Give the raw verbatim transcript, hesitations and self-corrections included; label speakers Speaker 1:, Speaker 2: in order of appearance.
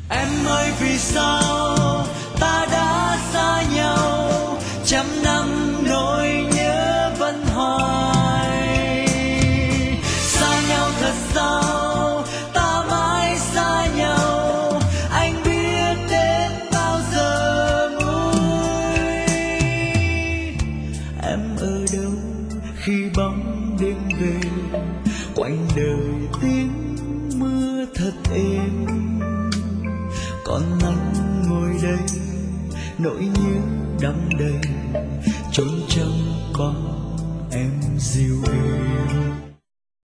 Speaker 1: Em ơi vì sao ta đã xa nhau, trăm năm nỗi nhớ vẫn hoài. Xa nhau thật sao, ta mãi xa nhau, anh biết đến bao giờ nguôi. Em ở đâu khi bóng đêm về, quanh đời tiếng mưa thật êm, còn anh ngồi đây nỗi nhớ đong đầy, chốn trong có em dịu êm.